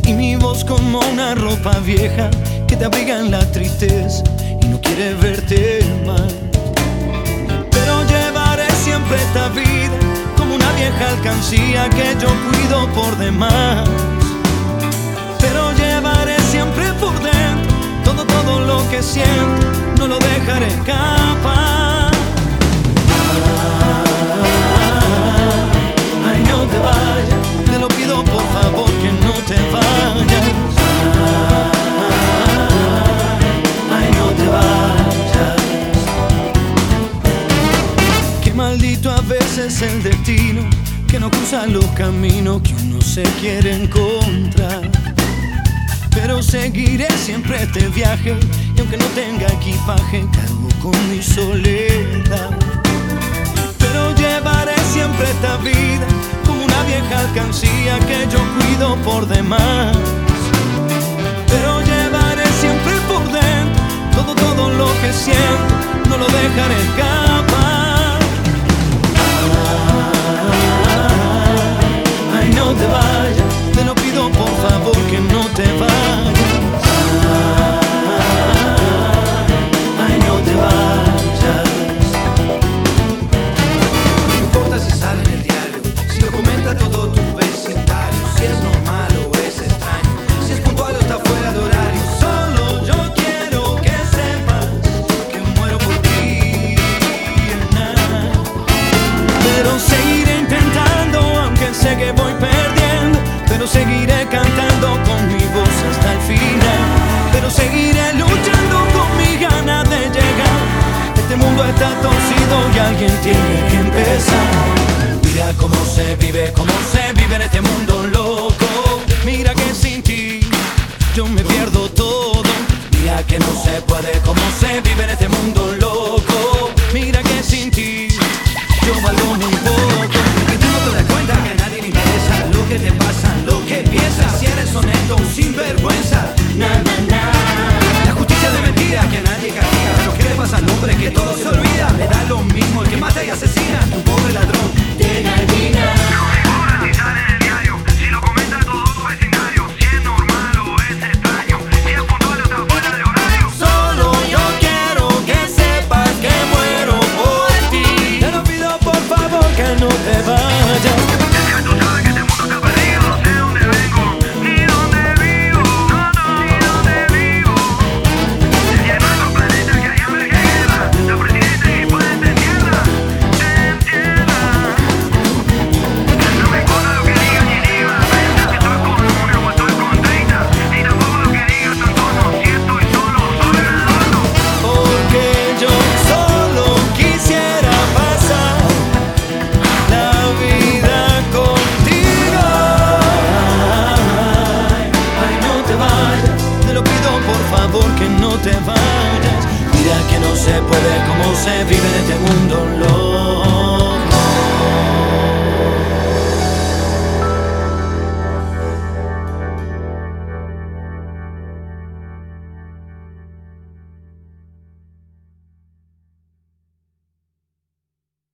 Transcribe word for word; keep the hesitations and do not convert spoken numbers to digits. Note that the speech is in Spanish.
y mi voz como una ropa vieja que te abriga en la tristeza y no quiere verte mal. Pero llevaré siempre esta vida como una vieja alcancía que yo cuido por demás. Pero llevaré siempre por dentro todo, todo lo que siento, no lo dejaré escapar. Ay, no te vayas, te lo pido por favor que no te vayas. Ay, no te vayas. Qué maldito a veces el destino, que no cruza los caminos que uno se quiere encontrar. Pero seguiré siempre este viaje y aunque no tenga equipaje, cargo con mi soledad. Pero llevaré siempre esta vida como una vieja alcancía que yo cuido por demás. Pero llevaré siempre por dentro todo, todo lo que siento, no lo dejaré escapar. Ay, no te vayas.